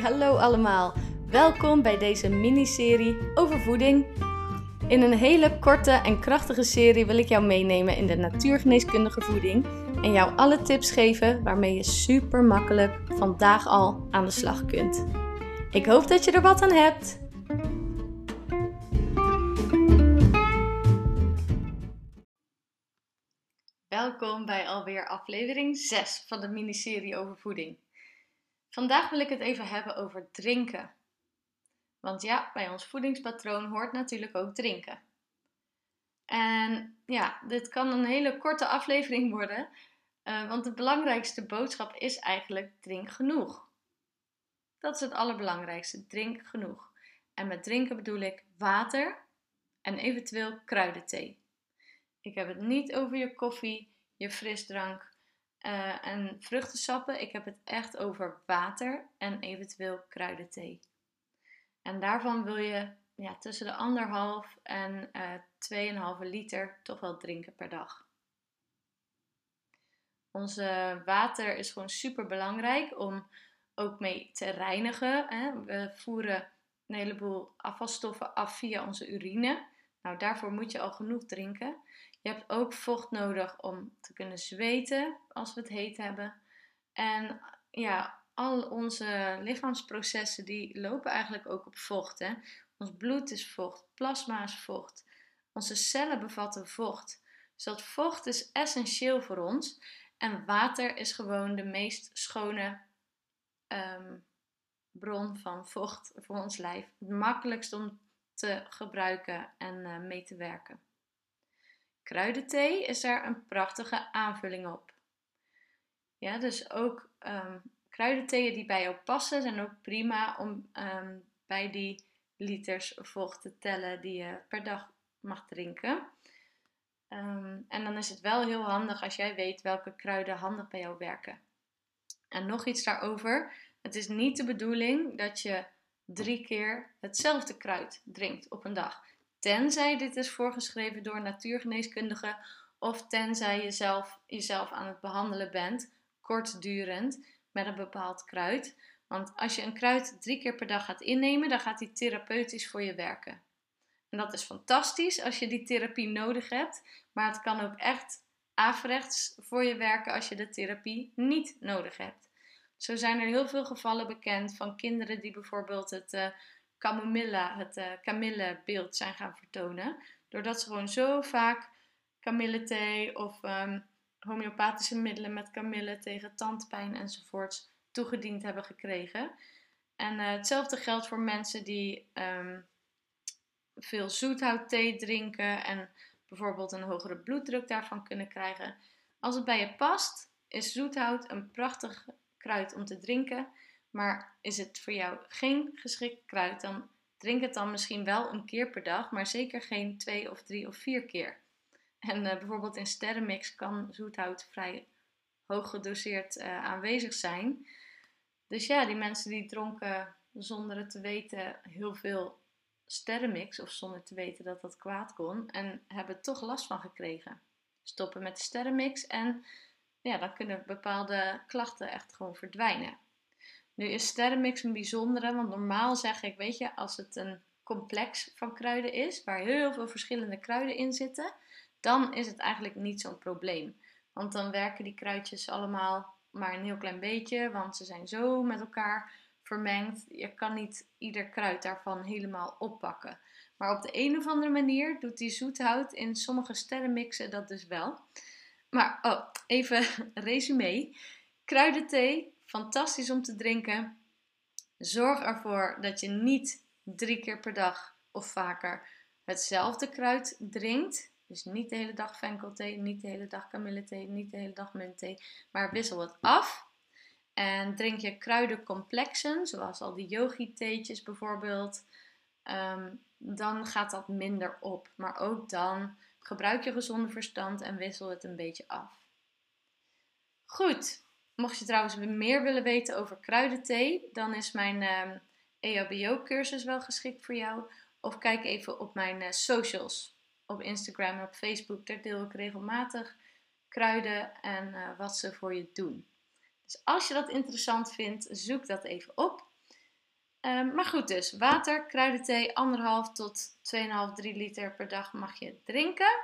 hallo allemaal. Welkom bij deze miniserie over voeding. In een hele korte en krachtige serie wil ik jou meenemen in de natuurgeneeskundige voeding en jou alle tips geven waarmee je super makkelijk vandaag al aan de slag kunt. Ik hoop dat je er wat aan hebt. Welkom bij alweer aflevering 6 van de miniserie over voeding. Vandaag wil ik het even hebben over drinken. Want ja, bij ons voedingspatroon hoort natuurlijk ook drinken. En ja, dit kan een hele korte aflevering worden, want de belangrijkste boodschap is eigenlijk drink genoeg. Dat is het allerbelangrijkste, drink genoeg. En met drinken bedoel ik water en eventueel kruidenthee. Ik heb het niet over je koffie, je frisdrank en vruchtensappen. Ik heb het echt over water en eventueel kruidenthee. En daarvan wil je tussen de 1,5 en 2,5 liter toch wel drinken per dag. Onze water is gewoon super belangrijk om ook mee te reinigen. We voeren een heleboel afvalstoffen af via onze urine. Nou, daarvoor moet je al genoeg drinken. Je hebt ook vocht nodig om te kunnen zweten als we het heet hebben. En ja, al onze lichaamsprocessen die lopen eigenlijk ook op vocht. Hè? Ons bloed is vocht, plasma is vocht. Onze cellen bevatten vocht. Dus dat vocht is essentieel voor ons. En water is gewoon de meest schone bron van vocht voor ons lijf. Het makkelijkst om te gebruiken en mee te werken. Kruidenthee is daar een prachtige aanvulling op. Ja, dus ook kruidentheeën die bij jou passen zijn ook prima om bij die liters vocht te tellen die je per dag mag drinken. En dan is het wel heel handig als jij weet welke kruiden handig bij jou werken. En nog iets daarover. Het is niet de bedoeling dat je 3 keer hetzelfde kruid drinkt op een dag. Tenzij dit is voorgeschreven door een natuurgeneeskundige of tenzij je jezelf aan het behandelen bent, kortdurend, met een bepaald kruid. Want als je een kruid 3 keer per dag gaat innemen, dan gaat die therapeutisch voor je werken. En dat is fantastisch als je die therapie nodig hebt, maar het kan ook echt averechts voor je werken als je de therapie niet nodig hebt. Zo zijn er heel veel gevallen bekend van kinderen die bijvoorbeeld het kamillebeeld zijn gaan vertonen. Doordat ze gewoon zo vaak kamillethee of homeopathische middelen met kamille tegen tandpijn enzovoorts toegediend hebben gekregen. En hetzelfde geldt voor mensen die veel zoethoutthee drinken en bijvoorbeeld een hogere bloeddruk daarvan kunnen krijgen. Als het bij je past, is zoethout een prachtig kruid om te drinken. Maar is het voor jou geen geschikt kruid, dan drink het dan misschien wel een keer per dag, maar zeker geen 2 of 3 of 4 keer. En bijvoorbeeld in sterrenmix kan zoethout vrij hoog gedoseerd aanwezig zijn. Dus ja, die mensen die dronken zonder het te weten heel veel sterrenmix of zonder te weten dat dat kwaad kon en hebben toch last van gekregen. Stoppen met de sterrenmix en ja, dan kunnen bepaalde klachten echt gewoon verdwijnen. Nu is sterrenmix een bijzondere, want normaal zeg ik, weet je, als het een complex van kruiden is, waar heel veel verschillende kruiden in zitten, dan is het eigenlijk niet zo'n probleem. Want dan werken die kruidjes allemaal maar een heel klein beetje, want ze zijn zo met elkaar vermengd. Je kan niet ieder kruid daarvan helemaal oppakken. Maar op de een of andere manier doet die zoethout in sommige sterrenmixen dat dus wel. Maar even resume. Kruidenthee, fantastisch om te drinken. Zorg ervoor dat je niet 3 keer per dag of vaker hetzelfde kruid drinkt. Dus niet de hele dag venkelthee, niet de hele dag kamillethee, niet de hele dag muntthee. Maar wissel het af. En drink je kruidencomplexen, zoals al die yogi-theetjes bijvoorbeeld, dan gaat dat minder op. Maar ook dan gebruik je gezonde verstand en wissel het een beetje af. Goed, mocht je trouwens meer willen weten over kruidenthee, dan is mijn EHBO-cursus wel geschikt voor jou. Of kijk even op mijn socials, op Instagram en op Facebook. Daar deel ik regelmatig kruiden en wat ze voor je doen. Dus als je dat interessant vindt, zoek dat even op. Maar goed dus, water, kruidenthee, 1,5 tot 2,5, 3 liter per dag mag je drinken.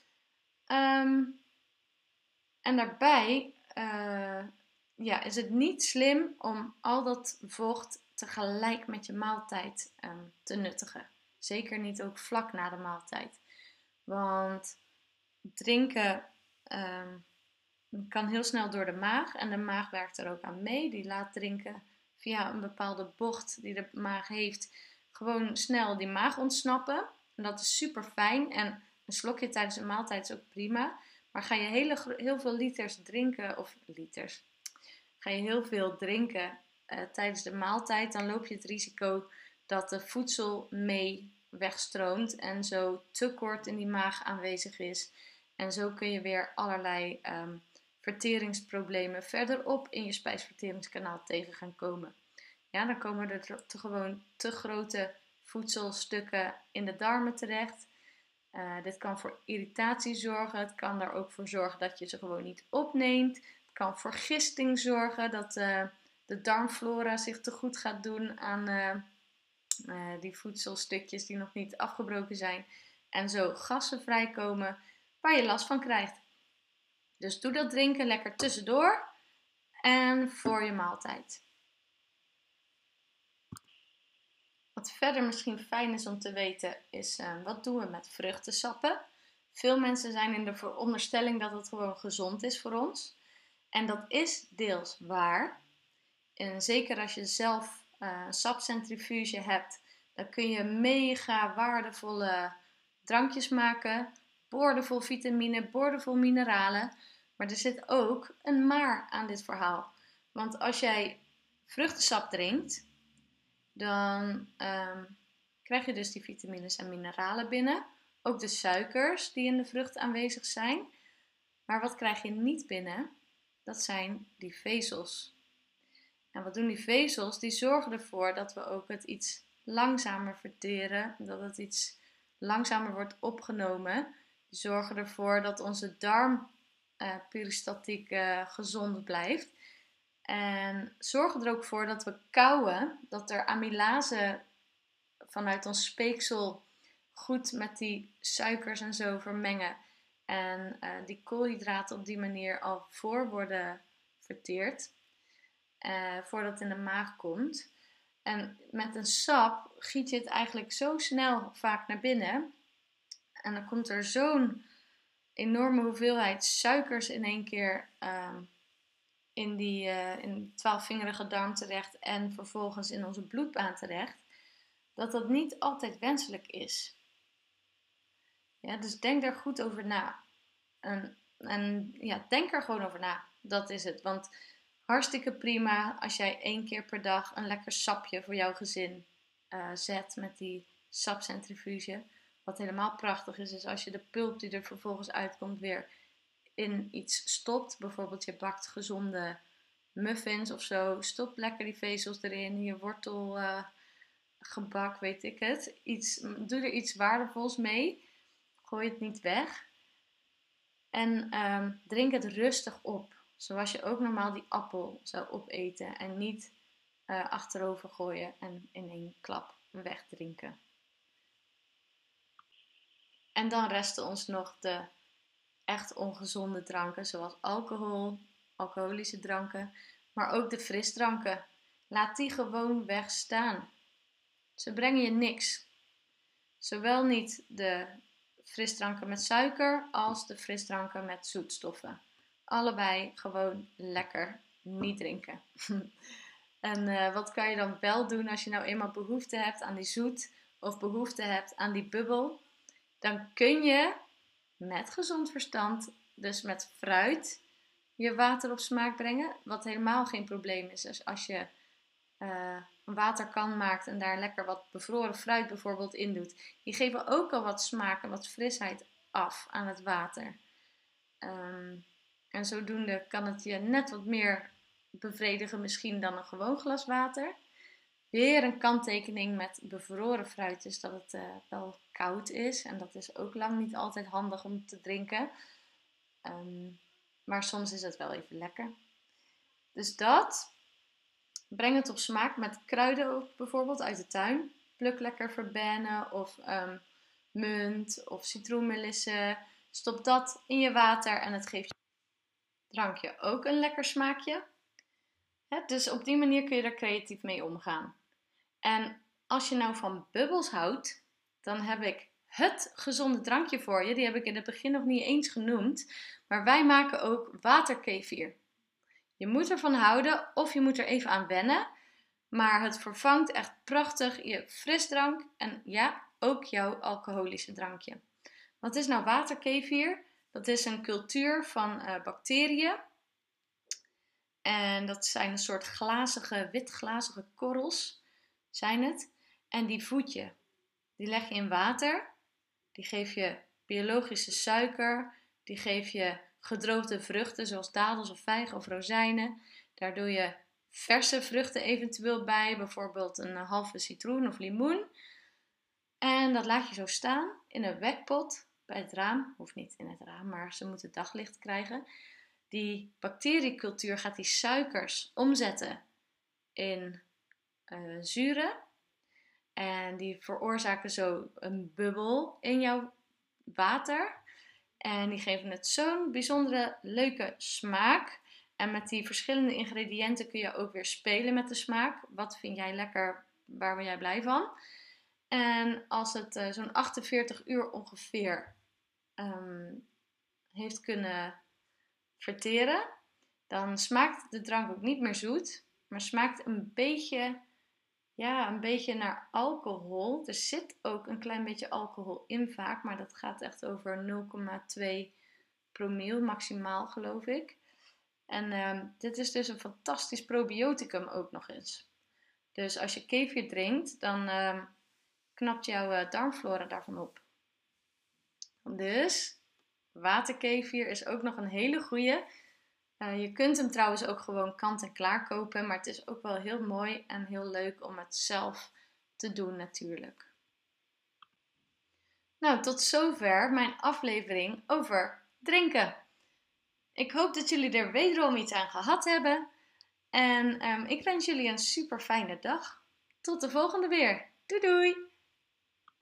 En daarbij is het niet slim om al dat vocht tegelijk met je maaltijd te nuttigen. Zeker niet ook vlak na de maaltijd. Want drinken kan heel snel door de maag. En de maag werkt er ook aan mee. Die laat drinken via een bepaalde bocht die de maag heeft. Gewoon snel die maag ontsnappen. En dat is super fijn. En een slokje tijdens een maaltijd is ook prima. Maar ga je heel veel liters drinken. Of liters. Ga je heel veel drinken tijdens de maaltijd. Dan loop je het risico dat de voedsel mee wegstroomt. En zo te kort in die maag aanwezig is. En zo kun je weer allerlei verteringsproblemen verderop in je spijsverteringskanaal tegen gaan komen. Ja, dan komen er gewoon te grote voedselstukken in de darmen terecht. Dit kan voor irritatie zorgen. Het kan er ook voor zorgen dat je ze gewoon niet opneemt. Het kan voor gisting zorgen, dat de darmflora zich te goed gaat doen aan die voedselstukjes die nog niet afgebroken zijn. En zo gassen vrijkomen waar je last van krijgt. Dus doe dat drinken lekker tussendoor en voor je maaltijd. Wat verder misschien fijn is om te weten is, wat doen we met vruchtensappen? Veel mensen zijn in de veronderstelling dat het gewoon gezond is voor ons. En dat is deels waar. En zeker als je zelf een sapcentrifuge hebt, dan kun je mega waardevolle drankjes maken. Boordevol vitamine, boordevol mineralen. Maar er zit ook een maar aan dit verhaal. Want als jij vruchtensap drinkt, dan krijg je dus die vitamines en mineralen binnen. Ook de suikers die in de vrucht aanwezig zijn. Maar wat krijg je niet binnen? Dat zijn die vezels. En wat doen die vezels? Die zorgen ervoor dat we ook het iets langzamer verteren. Dat het iets langzamer wordt opgenomen. Die zorgen ervoor dat onze darmperistatiek gezond blijft. En zorgen er ook voor dat we kauwen, dat er amylase vanuit ons speeksel goed met die suikers en zo vermengen. En die koolhydraten op die manier al voor worden verteerd, voordat het in de maag komt. En met een sap giet je het eigenlijk zo snel vaak naar binnen. En dan komt er zo'n enorme hoeveelheid suikers in één keer in die 12-vingerige darm terecht en vervolgens in onze bloedbaan terecht, dat dat niet altijd wenselijk is. Ja, dus denk daar goed over na. En denk er gewoon over na. Dat is het. Want hartstikke prima als jij 1 keer per dag een lekker sapje voor jouw gezin zet met die sapcentrifuge. Wat helemaal prachtig is als je de pulp die er vervolgens uitkomt weer in iets stopt. Bijvoorbeeld je bakt gezonde muffins of zo. Stop lekker die vezels erin. Je wortelgebak, weet ik het. Doe er iets waardevols mee. Gooi het niet weg. En drink het rustig op. Zoals je ook normaal die appel zou opeten. En niet achterover gooien en in 1 klap wegdrinken. En dan resten ons nog de echt ongezonde dranken. Zoals alcohol, alcoholische dranken. Maar ook de frisdranken. Laat die gewoon wegstaan. Ze brengen je niks. Zowel niet de frisdranken met suiker als de frisdranken met zoetstoffen. Allebei gewoon lekker niet drinken. En wat kan je dan wel doen als je nou eenmaal behoefte hebt aan die zoet of behoefte hebt aan die bubbel? Dan kun je met gezond verstand, dus met fruit, je water op smaak brengen. Wat helemaal geen probleem is. Dus als je een waterkan maakt en daar lekker wat bevroren fruit bijvoorbeeld in doet. Die geven ook al wat smaak en wat frisheid af aan het water. En zodoende kan het je net wat meer bevredigen misschien dan een gewoon glas water. Weer een kanttekening met bevroren fruit is dat het wel koud is. En dat is ook lang niet altijd handig om te drinken. Maar soms is het wel even lekker. Dus dat. Breng het op smaak met kruiden ook bijvoorbeeld uit de tuin. Pluk lekker verbenen of munt of citroenmelissen. Stop dat in je water en het geeft je drankje ook een lekker smaakje. Dus op die manier kun je er creatief mee omgaan. En als je nou van bubbels houdt, dan heb ik het gezonde drankje voor je. Die heb ik in het begin nog niet eens genoemd. Maar wij maken ook waterkefir. Je moet ervan houden of je moet er even aan wennen. Maar het vervangt echt prachtig je frisdrank en ja, ook jouw alcoholische drankje. Wat is nou waterkefir? Dat is een cultuur van bacteriën. En dat zijn een soort witglazige korrels zijn het. En die voed je. Die leg je in water. Die geef je biologische suiker. Die geef je gedroogde vruchten zoals dadels of vijgen of rozijnen. Daar doe je verse vruchten eventueel bij. Bijvoorbeeld een halve citroen of limoen. En dat laat je zo staan in een wekpot bij het raam. Hoeft niet in het raam, maar ze moeten daglicht krijgen. Die bacteriecultuur gaat die suikers omzetten in zuren. En die veroorzaken zo een bubbel in jouw water. En die geven het zo'n bijzondere leuke smaak. En met die verschillende ingrediënten kun je ook weer spelen met de smaak. Wat vind jij lekker? Waar ben jij blij van? En als het zo'n 48 uur ongeveer heeft kunnen verteren, dan smaakt de drank ook niet meer zoet, maar smaakt een beetje naar alcohol. Er zit ook een klein beetje alcohol in vaak, maar dat gaat echt over 0,2 promil maximaal, geloof ik. En dit is dus een fantastisch probioticum ook nog eens. Dus als je kefir drinkt, dan knapt jouw darmflora daarvan op. Dus waterkefir is ook nog een hele goeie. Je kunt hem trouwens ook gewoon kant-en-klaar kopen, maar het is ook wel heel mooi en heel leuk om het zelf te doen natuurlijk. Nou, tot zover mijn aflevering over drinken. Ik hoop dat jullie er wederom iets aan gehad hebben. En ik wens jullie een super fijne dag. Tot de volgende weer. Doei doei!